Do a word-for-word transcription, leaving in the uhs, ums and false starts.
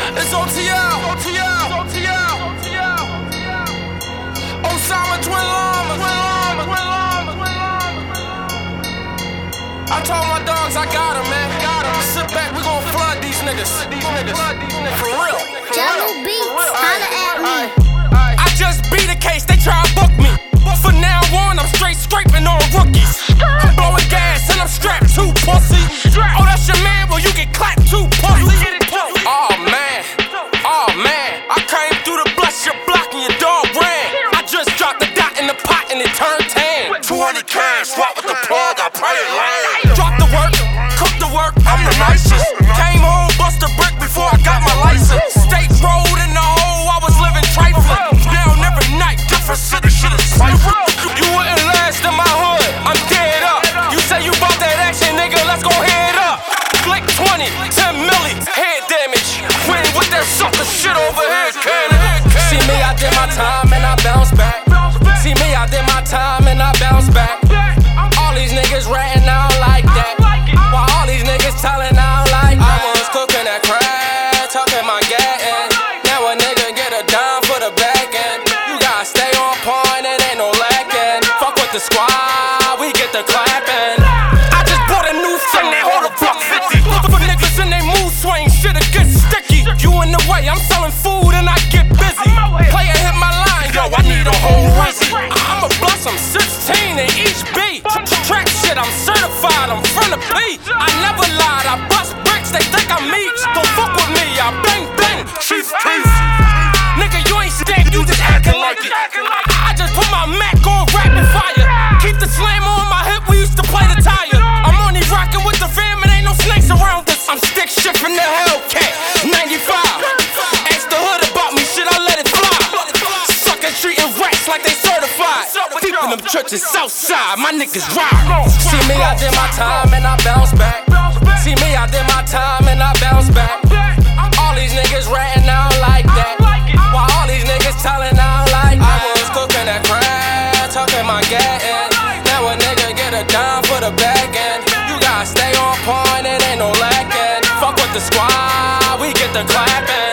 It's O T L. O T L. O T L. Osama Twin Llamas. Twin Llamas. Twin Llamas. Twin Llamas. I told my dogs I got 'em, man. Got 'em. Sit back, we gon' flood these niggas. These niggas. For real. Jello Beats, holla at me. I just beat a case, they try to book me. For now on, I'm straight scraping on rookies. I'm blowing gas and I'm strapped too, pussy. Oh, that's your man? Well, you get clapped too, pussy. Oh man, oh man, I came through the blush your block and your dog ran. I just dropped the dot in the pot and it turned tan. two hundred cash, swap with the plug, I pray it lane. Drop the work, cook the work, I'm the nicest. Came home, bust a brick before I got my license. State road in the hole, I was living trifling. Now every night, different city, shit is cypher. You wouldn't last in my hood, I'm dead up. You say you bought that action, nigga, let's go head up. Flick twenty, ten milli, head damage. Win with that sucker shit over here, cannon. See me, I did my time and I bounce back. See me, I did my time and I bounce back. All these niggas ratting out like that. While all these niggas telling out like that. I was cooking that crack, tucking my gattin'. Now a nigga get a dime for the back end. You gotta stay on point, it ain't no lacking. Fuck with the squad, we get the clapping. I just bought a new thing, they hold a buck fifty. For niggas in they mood swing, shit'll get sticky. You in the way, I'm selling food and I get busy. Player hit my line, yo, I need a whole Rizzy. I'ma bust, I'm sixteen in each beat. Track shit, I'm certified, I'm from the P. I never lied, I bust bricks, they think I'm me. Don't fuck with me, I bang bang, Chief Keef. Nigga, you ain't stank, you just acting like it. I just put my Mac on rapid fire. Keep the slam on my hip, we used to play the tire. I'm only rocking with the fam, and ain't no snakes around us. I'm stick shifting the Hellcat, ninety-five. Ask the hood about me, shit, I let it fly. Suckers treating rats like they certified. Deep in them churches Southside, my niggas ride. See me, I did my time and I bounce back. See me, I did my time and I bounce back. All these niggas ratting out like that. While all these niggas telling out like that. I was cooking that crack, tucking my gattin'. Now a nigga get a dime for the back end. You gotta stay on point, it ain't no lacking. Fuck with the squad, we get the clapping.